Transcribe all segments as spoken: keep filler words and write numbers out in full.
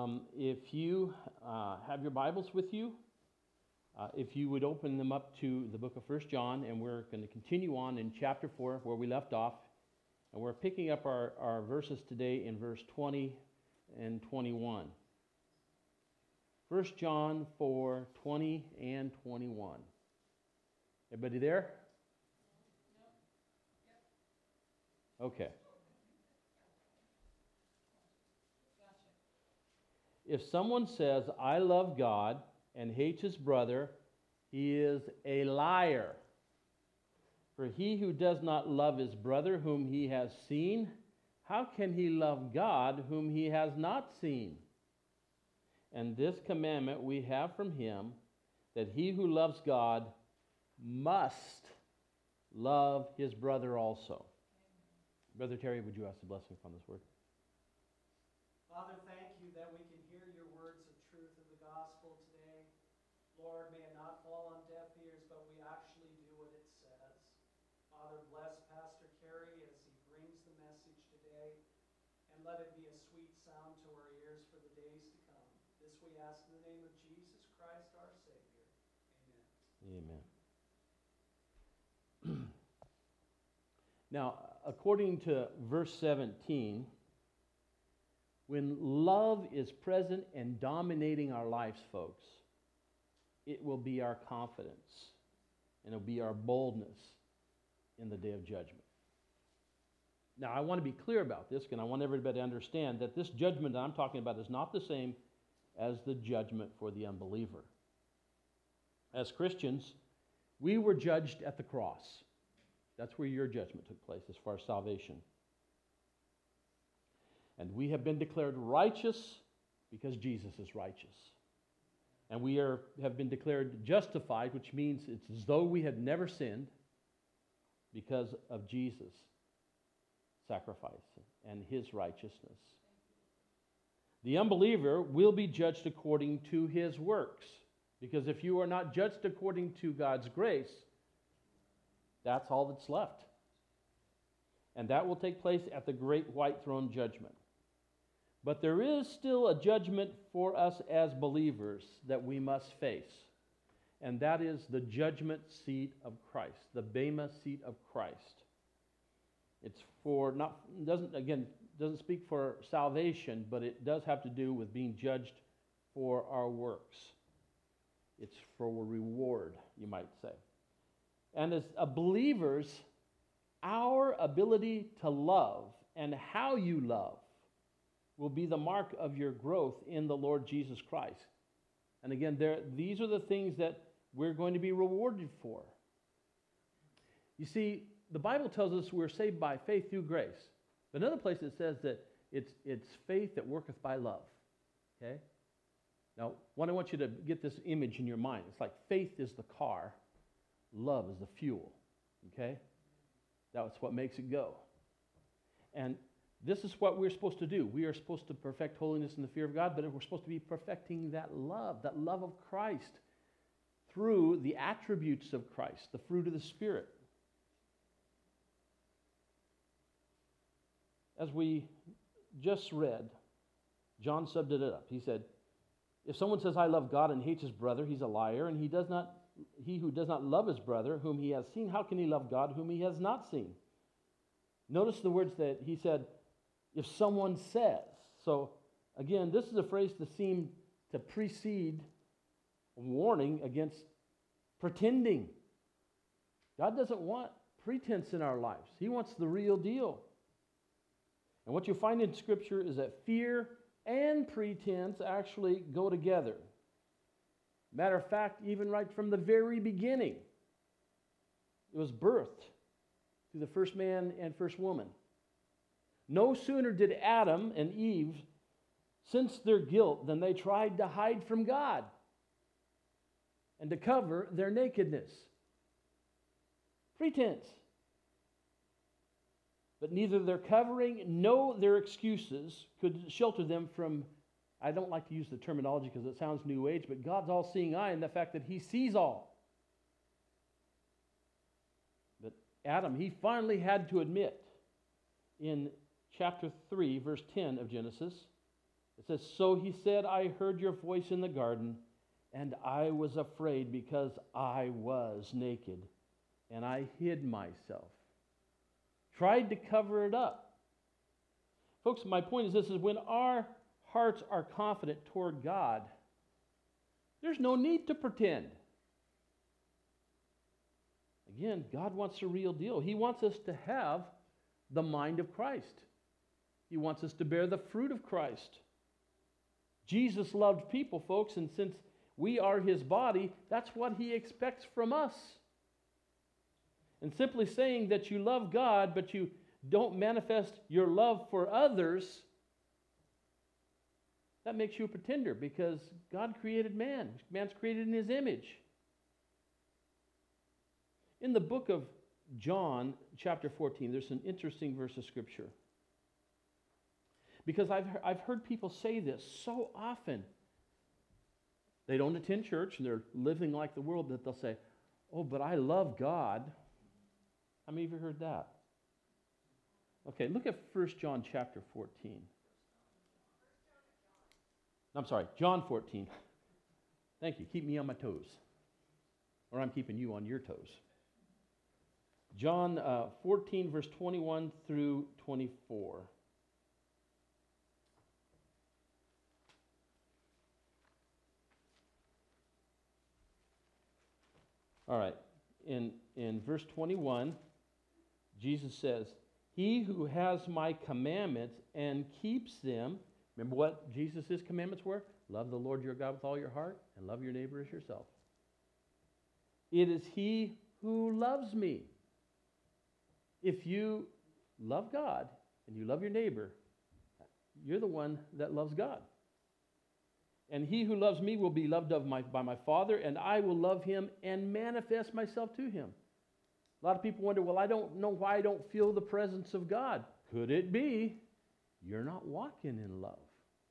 Um, if you uh, have your Bibles with you, uh, if you would open them up to the book of First John, and we're going to continue on in chapter four where we left off. And we're picking up our, our verses today in verse twenty and twenty-one. First John four, twenty and twenty-one. Everybody there? Okay. If someone says, I love God, and hates his brother, he is a liar. For he who does not love his brother whom he has seen, how can he love God whom he has not seen? And this commandment we have from him, that he who loves God must love his brother also. Brother Terry, would you ask the blessing upon this word? Father, thank you that we can hear your words of truth in the gospel today. Lord, may it not fall on deaf ears, but we actually do what it says. Father, bless Pastor Kerry as he brings the message today, and let it be a sweet sound to our ears for the days to come. This we ask in the name of Jesus Christ, our Savior. Amen. Amen. Now, according to verse seventeen, when love is present and dominating our lives, folks, it will be our confidence and it'll be our boldness in the day of judgment. Now, I want to be clear about this, and I want everybody to understand that this judgment that I'm talking about is not the same as the judgment for the unbeliever. As Christians, we were judged at the cross. That's where your judgment took place as far as salvation. And we have been declared righteous because Jesus is righteous. And we are, have been declared justified, which means it's as though we had never sinned because of Jesus' sacrifice and his righteousness. The unbeliever will be judged according to his works. Because if you are not judged according to God's grace, that's all that's left. And that will take place at the great white throne judgment. But there is still a judgment for us as believers that we must face. And that is the judgment seat of Christ, the Bema seat of Christ. It's for not doesn't again doesn't speak for salvation, but it does have to do with being judged for our works. It's for a reward, you might say. And as a believers, our ability to love and how you love will be the mark of your growth in the Lord Jesus Christ. And again, there, these are the things that we're going to be rewarded for. You see, the Bible tells us we're saved by faith through grace. But another place it says that it's, it's faith that worketh by love. Okay? Now, what I want you to get this image in your mind. It's like faith is the car, love is the fuel. Okay? That's what makes it go. And this is what we're supposed to do. We are supposed to perfect holiness in the fear of God, but we're supposed to be perfecting that love, that love of Christ, through the attributes of Christ, the fruit of the Spirit. As we just read, John summed it up. He said, if someone says, I love God and hates his brother, he's a liar, and he does not, he who does not love his brother whom he has seen, how can he love God whom he has not seen? Notice the words that he said, if someone says. So, again, this is a phrase that seemed to precede a warning against pretending. God doesn't want pretense in our lives. He wants the real deal. And what you find in Scripture is that fear and pretense actually go together. Matter of fact, even right from the very beginning, it was birthed through the first man and first woman. No sooner did Adam and Eve sense their guilt than they tried to hide from God and to cover their nakedness. Pretense. But neither their covering nor their excuses could shelter them from, I don't like to use the terminology because it sounds new age, but God's all-seeing eye and the fact that he sees all. But Adam, he finally had to admit in chapter three, verse ten of Genesis, It says, so he said, I heard your voice in the garden, and I was afraid because I was naked, and I hid myself. Tried to cover it up. Folks, my point is this, is when our hearts are confident toward God, there's no need to pretend. Again, God wants the real deal. He wants us to have the mind of Christ. He wants us to bear the fruit of Christ. Jesus loved people, folks, and since we are his body, that's what he expects from us. And simply saying that you love God, but you don't manifest your love for others, that makes you a pretender, because God created man. Man's created in his image. In the book of John, chapter fourteen, there's an interesting verse of Scripture. Because I've, I've heard people say this so often. They don't attend church and they're living like the world, that they'll say, oh, but I love God. How many of you heard that? Okay, look at First John chapter fourteen. I'm sorry, John fourteen. Thank you. Keep me on my toes. Or I'm keeping you on your toes. John uh, fourteen, verse twenty-one through twenty-four. All right, in, in verse twenty-one, Jesus says, he who has my commandments and keeps them, remember what Jesus' commandments were? Love the Lord your God with all your heart and love your neighbor as yourself. It is he who loves me. If you love God and you love your neighbor, you're the one that loves God. And he who loves me will be loved of my, by my Father, and I will love him and manifest myself to him. A lot of people wonder, well, I don't know why I don't feel the presence of God. Could it be you're not walking in love?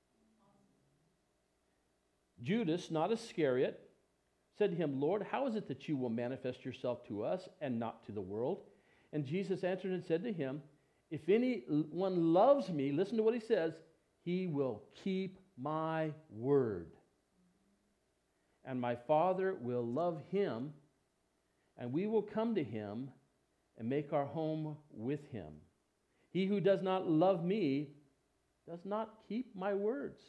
Judas, not Iscariot, said to him, Lord, how is it that you will manifest yourself to us and not to the world? And Jesus answered and said to him, if anyone loves me, listen to what he says, he will keep my word. And my Father will love him, and we will come to him and make our home with him. He who does not love me does not keep my words.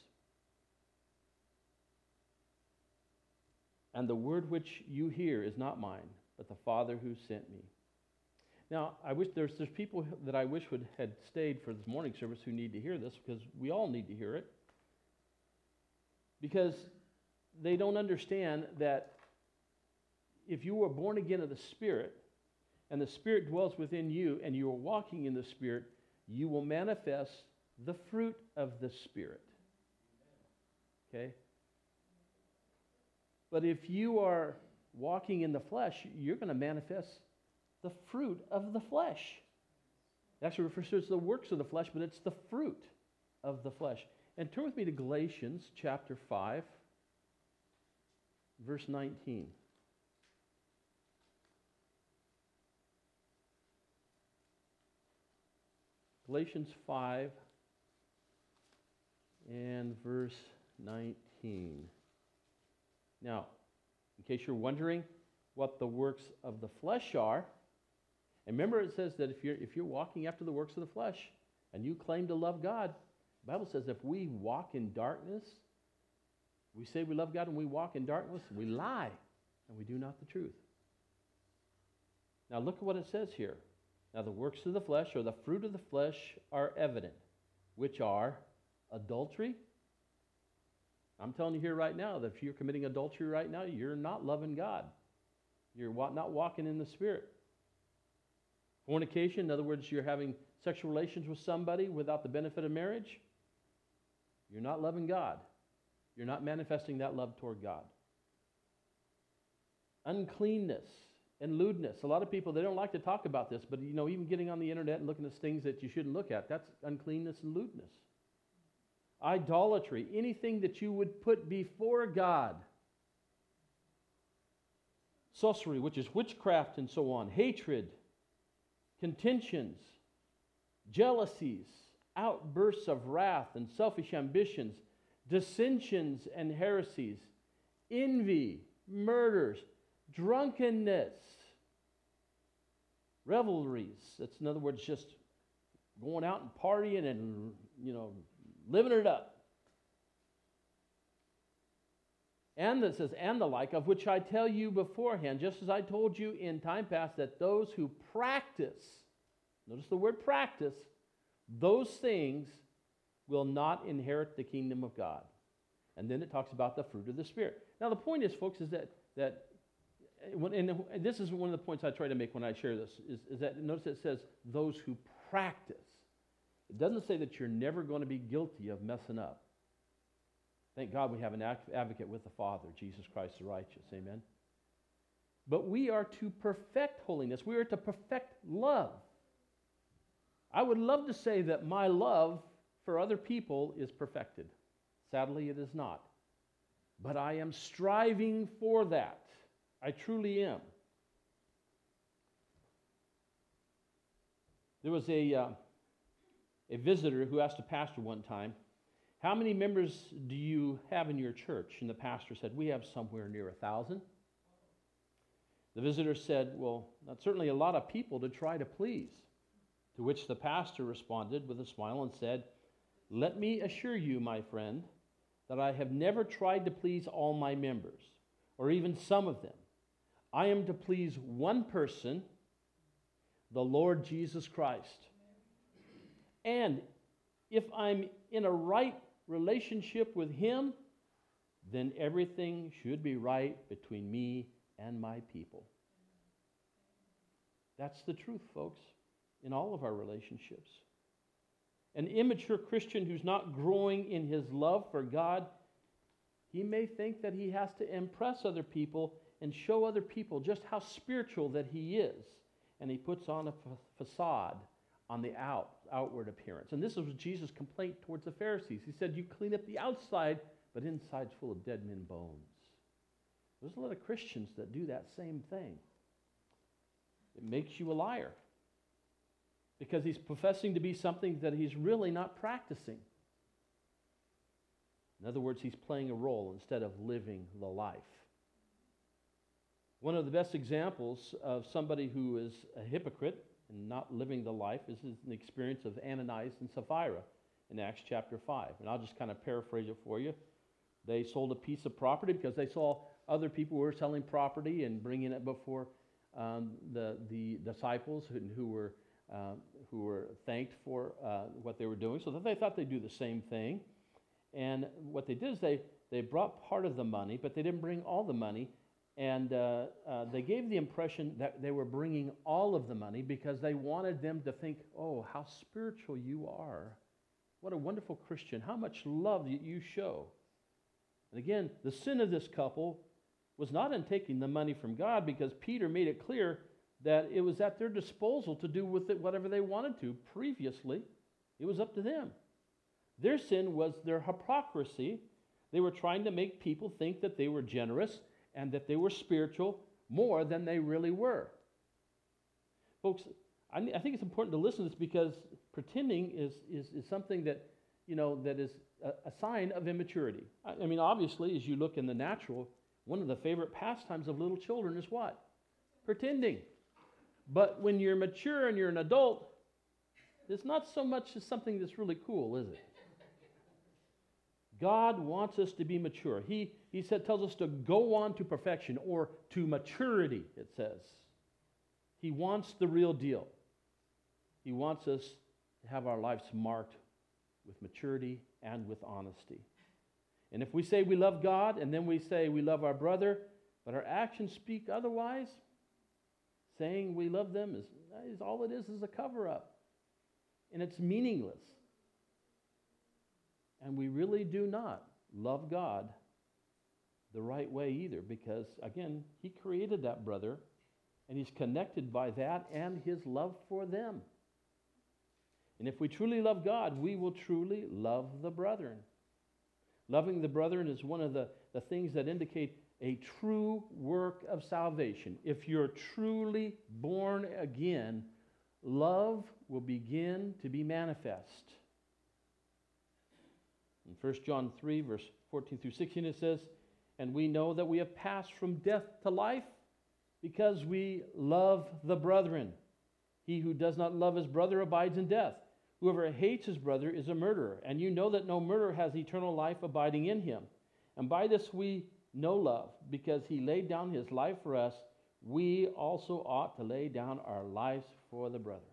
And the word which you hear is not mine, but the Father who sent me. Now, I wish there's there's people that I wish would had stayed for this morning service who need to hear this, because we all need to hear it. Because they don't understand that if you were born again of the Spirit, and the Spirit dwells within you, and you are walking in the Spirit, you will manifest the fruit of the Spirit. Okay? But if you are walking in the flesh, you're going to manifest the fruit of the flesh. It actually refers to it as the works of the flesh, but it's the fruit of the flesh. And turn with me to Galatians chapter five, verse nineteen. Galatians five and verse nineteen. Now, in case you're wondering what the works of the flesh are, and remember it says that if you're, if you're walking after the works of the flesh and you claim to love God, the Bible says if we walk in darkness, we say we love God and we walk in darkness, we lie and we do not the truth. Now look at what it says here. Now the works of the flesh, or the fruit of the flesh, are evident, which are adultery. I'm telling you here right now that if you're committing adultery right now, you're not loving God. You're not walking in the Spirit. Fornication, in other words, you're having sexual relations with somebody without the benefit of marriage. You're not loving God. You're not manifesting that love toward God. Uncleanness and lewdness. A lot of people, they don't like to talk about this, but you know, even getting on the internet and looking at things that you shouldn't look at, that's uncleanness and lewdness. Idolatry, anything that you would put before God. Sorcery, which is witchcraft and so on. Hatred, contentions, jealousies, outbursts of wrath and selfish ambitions, dissensions and heresies, envy, murders, drunkenness, revelries. That's in other words just going out and partying and, you know, living it up. And it says, and the like, of which I tell you beforehand, just as I told you in time past, that those who practice, notice the word practice, those things will not inherit the kingdom of God. And then it talks about the fruit of the Spirit. Now the point is, folks, is that, that when, and this is one of the points I try to make when I share this, is, is that notice it says those who practice. It doesn't say that you're never going to be guilty of messing up. Thank God we have an advocate with the Father, Jesus Christ the righteous. Amen. But we are to perfect holiness. We are to perfect love. I would love to say that my love for other people is perfected. Sadly, it is not. But I am striving for that. I truly am. There was a, uh, a visitor who asked a pastor one time, how many members do you have in your church? And the pastor said, we have somewhere near a thousand. The visitor said, well, that's certainly a lot of people to try to please. To which the pastor responded with a smile and said, let me assure you, my friend, that I have never tried to please all my members, or even some of them. I am to please one person, the Lord Jesus Christ. And if I'm in a right relationship with Him, then everything should be right between me and my people. That's the truth, folks, in all of our relationships. An immature Christian who's not growing in his love for God, he may think that he has to impress other people and show other people just how spiritual that he is. And he puts on a fa- facade on the out, outward appearance. And this was Jesus' complaint towards the Pharisees. He said, you clean up the outside, but inside's full of dead men bones. There's a lot of Christians that do that same thing. It makes you a liar. Because he's professing to be something that he's really not practicing. In other words, he's playing a role instead of living the life. One of the best examples of somebody who is a hypocrite and not living the life is the experience of Ananias and Sapphira in Acts chapter five. And I'll just kind of paraphrase it for you. They sold a piece of property because they saw other people were selling property and bringing it before um, the, the disciples who, who were uh, who were thanked for uh, what they were doing. So that they thought they'd do the same thing. And what they did is they, they brought part of the money, but they didn't bring all the money. And uh, uh, they gave the impression that they were bringing all of the money because they wanted them to think, oh, how spiritual you are. What a wonderful Christian. How much love you show. And again, the sin of this couple was not in taking the money from God, because Peter made it clear that it was at their disposal to do with it whatever they wanted to. Previously, it was up to them. Their sin was their hypocrisy. They were trying to make people think that they were generous and that they were spiritual more than they really were. Folks, I, I think it's important to listen to this, because pretending is, is, is something that, you know, that is a, a sign of immaturity. I, I mean, obviously, as you look in the natural, one of the favorite pastimes of little children is what? Pretending. But when you're mature and you're an adult, it's not so much as something that's really cool, is it? God wants us to be mature. He, he said, tells us to go on to perfection, or to maturity, it says. He wants the real deal. He wants us to have our lives marked with maturity and with honesty. And if we say we love God, and then we say we love our brother, but our actions speak otherwise, saying we love them is, is all it is is a cover-up. And it's meaningless. And we really do not love God the right way either, because, again, He created that brother, and He's connected by that and His love for them. And if we truly love God, we will truly love the brethren. Loving the brethren is one of the, the things that indicate a true work of salvation. If you're truly born again, love will begin to be manifest. In First John three, verse fourteen through sixteen, it says, "And we know that we have passed from death to life because we love the brethren. He who does not love his brother abides in death. Whoever hates his brother is a murderer, and you know that no murderer has eternal life abiding in him. And by this we know love, because he laid down his life for us. We also ought to lay down our lives for the brethren."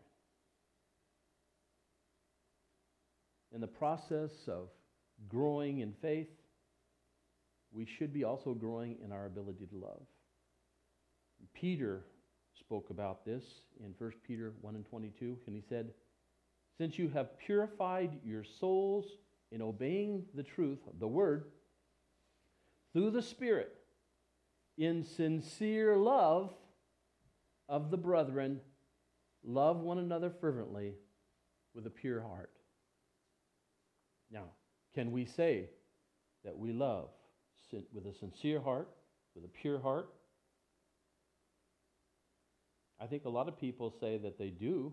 In the process of growing in faith, we should be also growing in our ability to love. Peter spoke about this in First Peter one and twenty-two, and he said, "Since you have purified your souls in obeying the truth, the word, through the Spirit, in sincere love of the brethren, love one another fervently with a pure heart." Now, can we say that we love with a sincere heart, with a pure heart? I think a lot of people say that they do.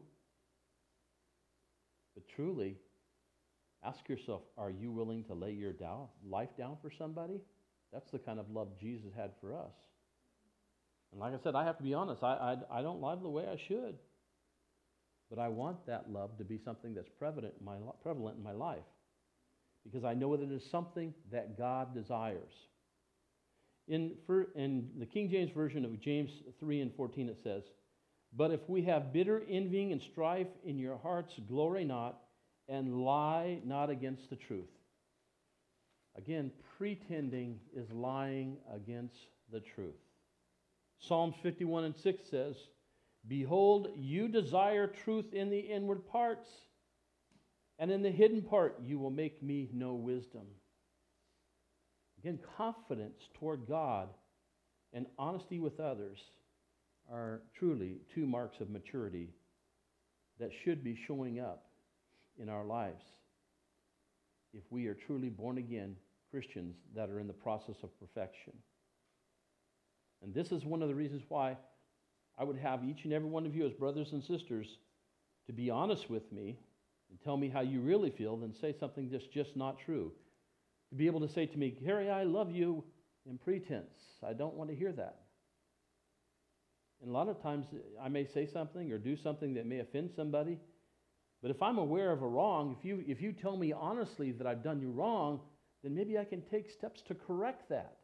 But truly, ask yourself, are you willing to lay your down, life down for somebody? That's the kind of love Jesus had for us. And like I said, I have to be honest, I, I, I don't love the way I should. But I want that love to be something that's prevalent in my, prevalent in my life. Because I know that it is something that God desires. In, for, in the King James Version of James three and fourteen, it says, "But if we have bitter envying and strife in your hearts, glory not, and lie not against the truth." Again, pretending is lying against the truth. Psalms fifty-one and six says, "Behold, you desire truth in the inward parts, and in the hidden part you will make me know wisdom." Again, confidence toward God and honesty with others are truly two marks of maturity that should be showing up in our lives if we are truly born again Christians that are in the process of perfection. And this is one of the reasons why I would have each and every one of you as brothers and sisters to be honest with me and tell me how you really feel than say something that's just not true. To be able to say to me, "Gary, I love you," in pretense. I don't want to hear that. And a lot of times I may say something or do something that may offend somebody, but if I'm aware of a wrong, if you, if you tell me honestly that I've done you wrong, then maybe I can take steps to correct that.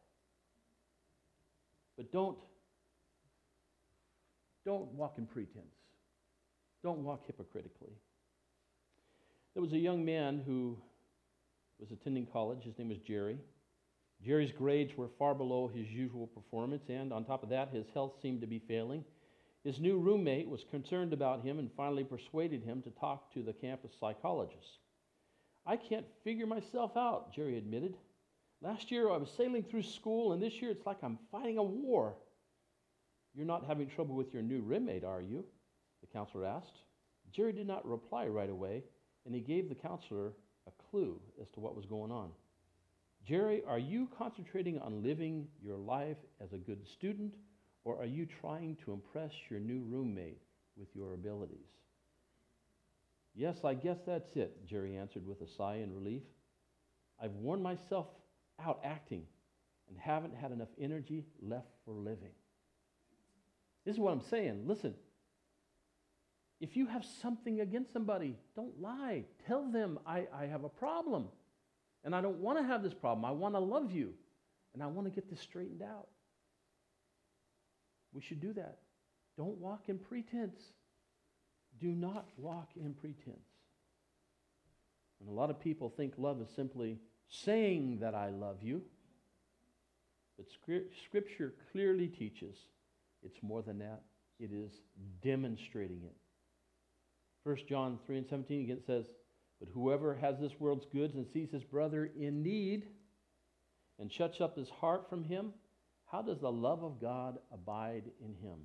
But don't, don't walk in pretense. Don't walk hypocritically. There was a young man who was attending college. His name was Jerry. Jerry's grades were far below his usual performance, and on top of that, his health seemed to be failing. His new roommate was concerned about him and finally persuaded him to talk to the campus psychologist. "I can't figure myself out," Jerry admitted. "Last year I was sailing through school, and this year it's like I'm fighting a war." "You're not having trouble with your new roommate, are you?" the counselor asked. Jerry did not reply right away, and he gave the counselor a clue as to what was going on. "Jerry, are you concentrating on living your life as a good student, or are you trying to impress your new roommate with your abilities?" "Yes, I guess that's it," Jerry answered with a sigh in relief. "I've worn myself out acting and haven't had enough energy left for living." This is what I'm saying. Listen, if you have something against somebody, don't lie. Tell them, I, I have a problem, and I don't want to have this problem. I want to love you, and I want to get this straightened out. We should do that. Don't walk in pretense. Do not walk in pretense. And a lot of people think love is simply saying that I love you. But Scripture clearly teaches it's more than that. It is demonstrating it. First John three and seventeen again says, "But whoever has this world's goods and sees his brother in need and shuts up his heart from him, how does the love of God abide in him?"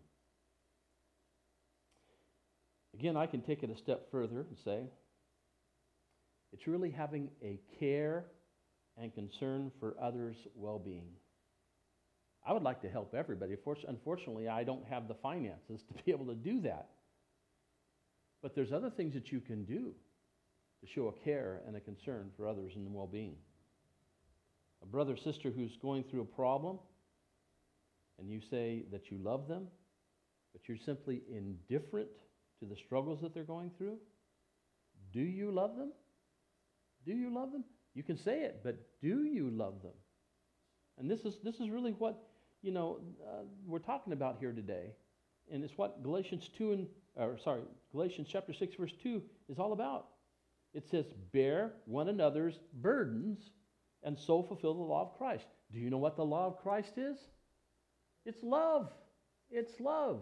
Again, I can take it a step further and say, it's really having a care and concern for others' well-being. I would like to help everybody. Unfortunately, I don't have the finances to be able to do that. But there's other things that you can do to show a care and a concern for others and their well-being. A brother or sister who's going through a problem, and you say that you love them, but you're simply indifferent to the struggles that they're going through, do you love them? Do you love them? You can say it, but do you love them? And this is this is really what, you know, uh, we're talking about here today. And it's what Galatians two and or sorry, Galatians chapter six verse two is all about. It says, "Bear one another's burdens and so fulfill the law of Christ." Do you know what the law of Christ is? It's love. It's love.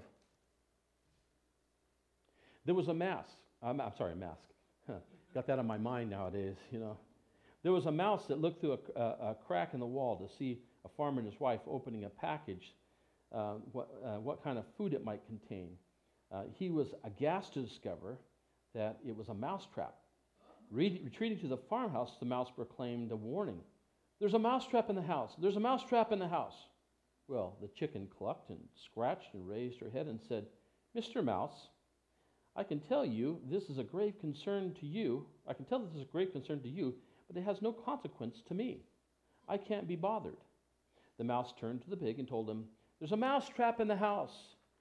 There was a mask. I'm, I'm sorry, a mask. Got that on my mind nowadays, you know. There was a mouse that looked through a, a, a crack in the wall to see a farmer and his wife opening a package, uh, what, uh, what kind of food it might contain. Uh, he was aghast to discover that it was a mousetrap. Re- retreating to the farmhouse, the mouse proclaimed a warning. "There's a mousetrap in the house. There's a mousetrap in the house." Well, the chicken clucked and scratched and raised her head and said, "Mister Mouse, I can tell you this is a grave concern to you. I can tell this is a grave concern to you, but it has no consequence to me. I can't be bothered." The mouse turned to the pig and told him, "There's a mouse trap in the house."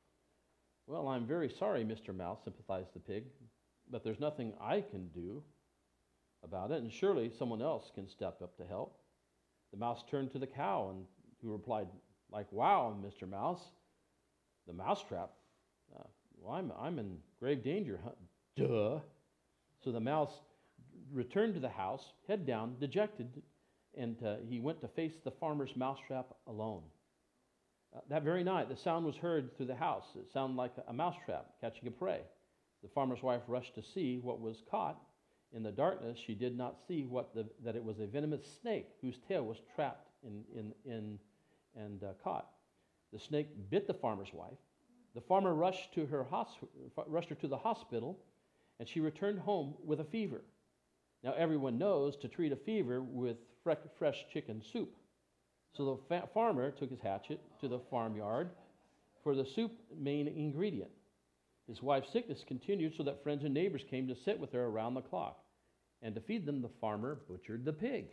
"Well, I'm very sorry, Mister Mouse," sympathized the pig, "but there's nothing I can do about it, and surely someone else can step up to help." The mouse turned to the cow, and who replied, like, "Wow, Mister Mouse, the mouse trap. Uh, well, I'm, I'm in grave danger, huh? Duh." So the mouse returned to the house, head down, dejected, and uh, he went to face the farmer's mousetrap alone. Uh, that very night, the sound was heard through the house. It sounded like a mousetrap catching a prey. The farmer's wife rushed to see what was caught. In the darkness, she did not see what the, that it was a venomous snake whose tail was trapped in, in, in and uh, caught. The snake bit the farmer's wife. The farmer rushed to her hosp- rushed her to the hospital, and she returned home with a fever. Now, everyone knows to treat a fever with fre- fresh chicken soup. So the fa- farmer took his hatchet to the farmyard for the soup main ingredient. His wife's sickness continued, so that friends and neighbors came to sit with her around the clock. And to feed them, the farmer butchered the pig.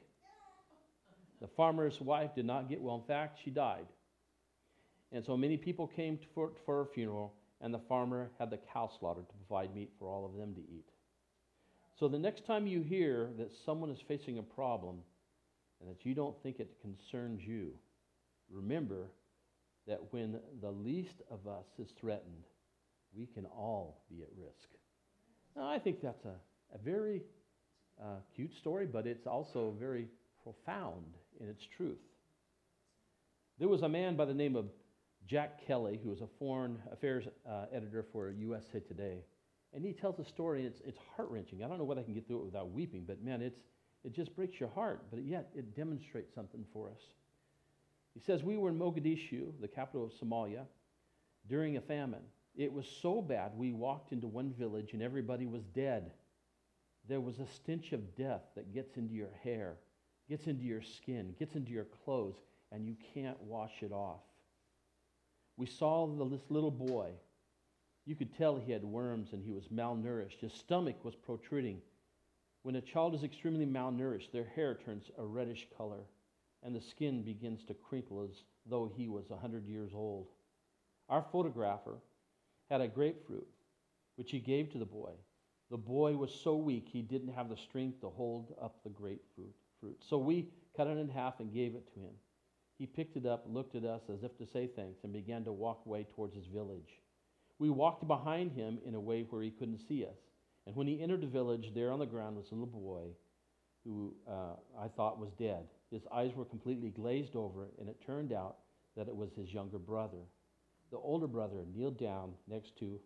The farmer's wife did not get well. In fact, she died. And so many people came to for, for her funeral, and the farmer had the cow slaughtered to provide meat for all of them to eat. So the next time you hear that someone is facing a problem and that you don't think it concerns you, remember that when the least of us is threatened, we can all be at risk. Now, I think that's a, a very uh, cute story, but it's also very profound in its truth. There was a man by the name of Jack Kelly, who was a foreign affairs uh, editor for U S A Today, and he tells a story. It's it's heart-wrenching. I don't know whether I can get through it without weeping, but man, it's it just breaks your heart. But yet it demonstrates something for us. He says, "We were in Mogadishu, the capital of Somalia, during a famine. It was so bad we walked into one village and everybody was dead. There was a stench of death that gets into your hair, gets into your skin, gets into your clothes, and you can't wash it off. We saw this little boy. You could tell he had worms and he was malnourished. His stomach was protruding. When a child is extremely malnourished, their hair turns a reddish color, and the skin begins to crinkle as though he was one hundred years old. Our photographer had a grapefruit, which he gave to the boy. The boy was so weak he didn't have the strength to hold up the grapefruit. Fruit. So we cut it in half and gave it to him. He picked it up, looked at us as if to say thanks, and began to walk away towards his village. We walked behind him in a way where he couldn't see us. And when he entered the village, there on the ground was a little boy who uh, I thought was dead. His eyes were completely glazed over, and it turned out that it was his younger brother. The older brother kneeled down next to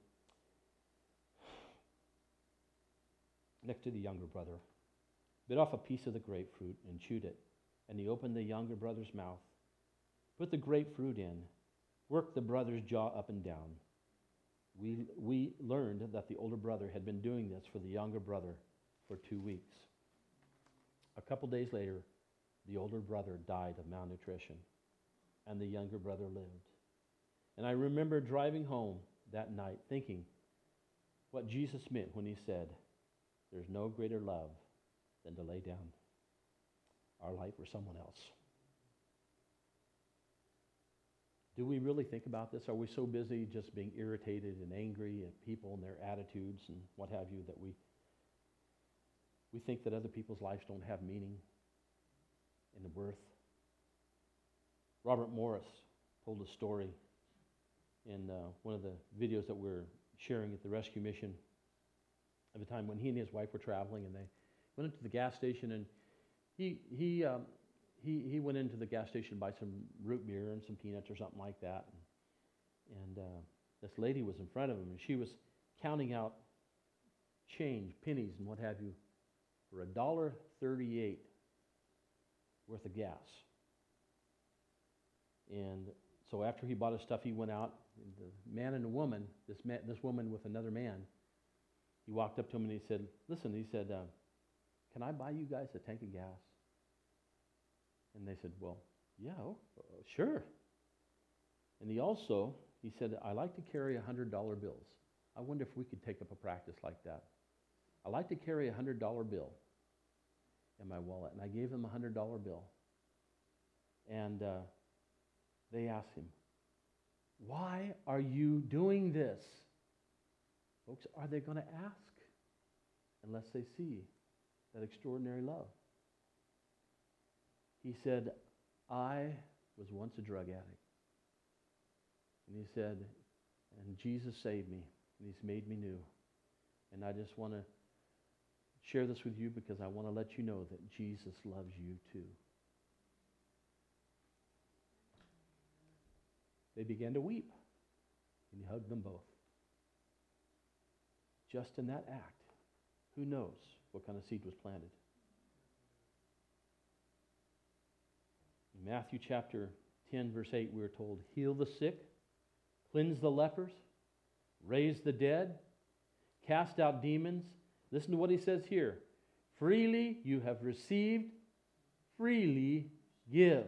next to the younger brother, bit off a piece of the grapefruit and chewed it. And he opened the younger brother's mouth, put the grapefruit in, worked the brother's jaw up and down. We, we learned that the older brother had been doing this for the younger brother for two weeks. A couple days later, the older brother died of malnutrition, and the younger brother lived. And I remember driving home that night thinking what Jesus meant when he said, there's no greater love than to lay down our life for someone else. Do we really think about this? Are we so busy just being irritated and angry at people and their attitudes and what have you that we we think that other people's lives don't have meaning and worth? Robert Morris told a story in uh, one of the videos that we're sharing at the Rescue Mission of a time when he and his wife were traveling, and they went into the gas station, and he he um, he he went into the gas station to buy some root beer and some peanuts or something like that, and, and uh, this lady was in front of him, and she was counting out change, pennies, and what have you, for a dollar thirty-eight worth of gas. And so after he bought his stuff, he went out. And the man and the woman, this man, this woman with another man, he walked up to him and he said, "Listen," he said, uh, "can I buy you guys a tank of gas?" And they said, "Well, yeah, oh, uh, sure." And he also, he said, "I like to carry one hundred dollar bills. I wonder if we could take up a practice like that. I like to carry a one hundred dollar bill in my wallet." And I gave him a one hundred dollar bill. And uh, they asked him, "Why are you doing this?" Folks, are they going to ask unless they see that extraordinary love? He said, "I was once a drug addict." And he said, "And Jesus saved me, and he's made me new. And I just want to share this with you because I want to let you know that Jesus loves you too." They began to weep, and he hugged them both. Just in that act, who knows what kind of seed was planted? In Matthew chapter ten, verse eight, we are told, "Heal the sick, cleanse the lepers, raise the dead, cast out demons." Listen to what he says here. "Freely you have received, freely give."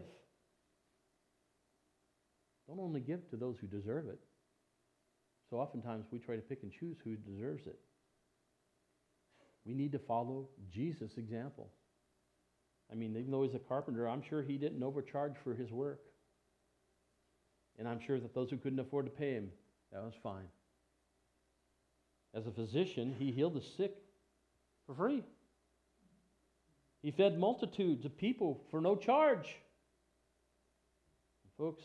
Don't only give to those who deserve it. So oftentimes we try to pick and choose who deserves it. We need to follow Jesus' example. I mean, even though he's a carpenter, I'm sure he didn't overcharge for his work. And I'm sure that those who couldn't afford to pay him, that was fine. As a physician, he healed the sick for free. He fed multitudes of people for no charge. And folks,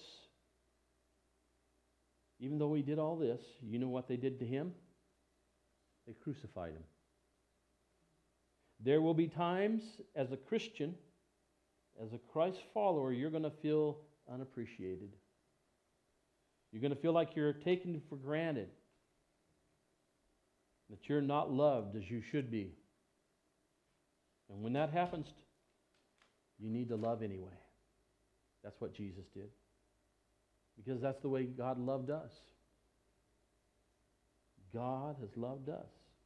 even though he did all this, you know what they did to him? They crucified him. There will be times as a Christian, as a Christ follower, you're going to feel unappreciated. You're going to feel like you're taken for granted, that you're not loved as you should be. And when that happens, you need to love anyway. That's what Jesus did. Because that's the way God loved us. God has loved us.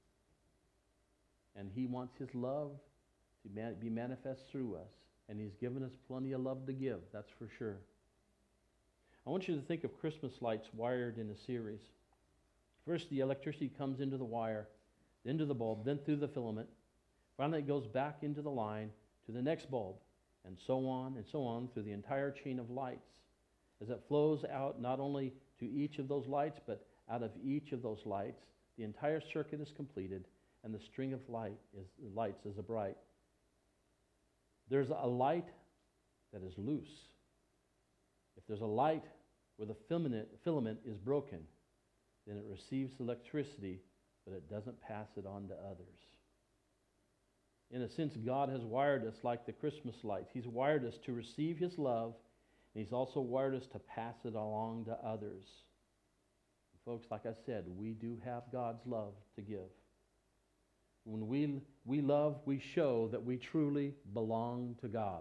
And he wants his love to man- be manifest through us. And he's given us plenty of love to give, that's for sure. I want you to think of Christmas lights wired in a series. First, the electricity comes into the wire, then to the bulb, then through the filament. Finally, it goes back into the line to the next bulb, and so on and so on through the entire chain of lights. As it flows out not only to each of those lights, but out of each of those lights, the entire circuit is completed, and the string of light is, lights is bright. There's a light that is loose. If there's a light where the filament, filament is broken, then it receives electricity, but it doesn't pass it on to others. In a sense, God has wired us like the Christmas lights. He's wired us to receive his love, and he's also wired us to pass it along to others. And folks, like I said, we do have God's love to give. When we, we love, we show that we truly belong to God.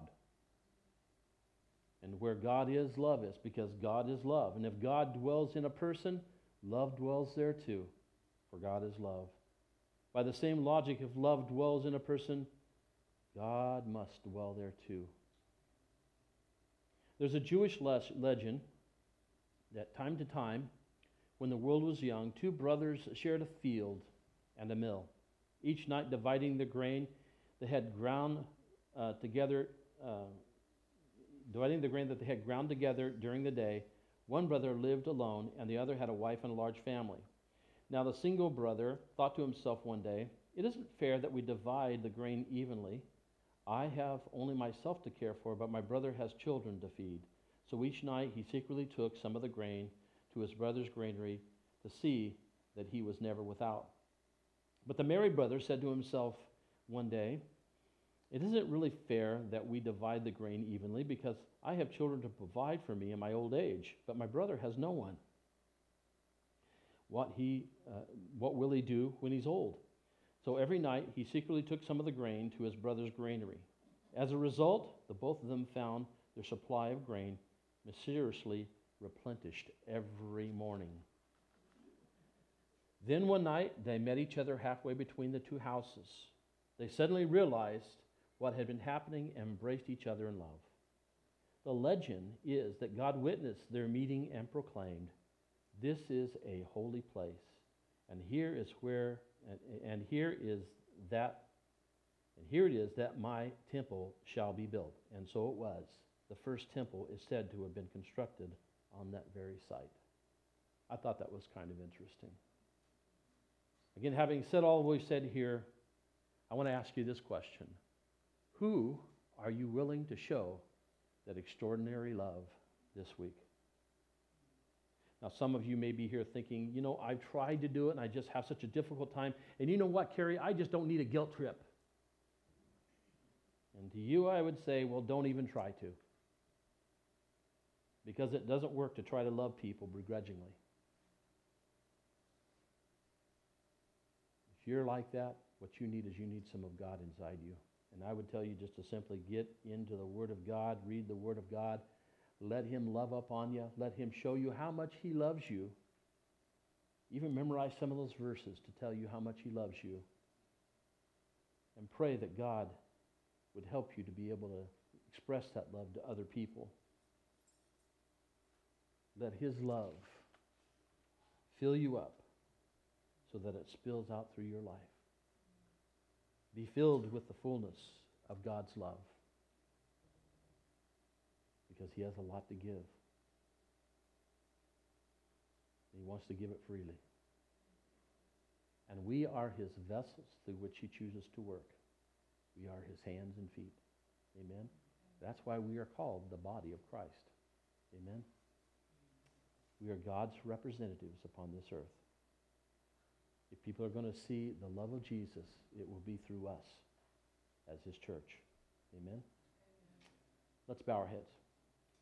And where God is, love is, because God is love. And if God dwells in a person, love dwells there too, for God is love. By the same logic, if love dwells in a person, God must dwell there too. There's a Jewish le- legend that time to time, when the world was young, two brothers shared a field and a mill. each night dividing the grain they had ground uh, together, uh, dividing the grain that they had ground together during the day. One brother lived alone, and the other had a wife and a large family. Now the single brother thought to himself one day, "It isn't fair that we divide the grain evenly. I have only myself to care for, but my brother has children to feed." So each night he secretly took some of the grain to his brother's granary to see that he was never without. But the married brother said to himself one day, "It isn't really fair that we divide the grain evenly, because I have children to provide for me in my old age, but my brother has no one. What he, uh, what will he do when he's old?" So every night he secretly took some of the grain to his brother's granary. As a result, the both of them found their supply of grain mysteriously replenished every morning. Then one night they met each other halfway between the two houses. They suddenly realized what had been happening and embraced each other in love. The legend is that God witnessed their meeting and proclaimed, "This is a holy place, and here is where, and, and here is that, and here it is that my temple shall be built." And so it was. The first temple is said to have been constructed on that very site. I thought that was kind of interesting. Again, having said all we've said here, I want to ask you this question. Who are you willing to show that extraordinary love this week? Now, some of you may be here thinking, you know, I've tried to do it and I just have such a difficult time. And you know what, Carrie? I just don't need a guilt trip. And to you, I would say, well, don't even try to. Because it doesn't work to try to love people begrudgingly. If you're like that, what you need is you need some of God inside you. And I would tell you just to simply get into the Word of God, read the Word of God, let Him love up on you, let Him show you how much He loves you. Even memorize some of those verses to tell you how much He loves you. And pray that God would help you to be able to express that love to other people. Let His love fill you up so that it spills out through your life. Be filled with the fullness of God's love, because He has a lot to give. He wants to give it freely. And we are His vessels through which He chooses to work. We are His hands and feet. Amen? That's why we are called the body of Christ. Amen? We are God's representatives upon this earth. If people are going to see the love of Jesus, it will be through us as His church. Amen? Let's bow our heads.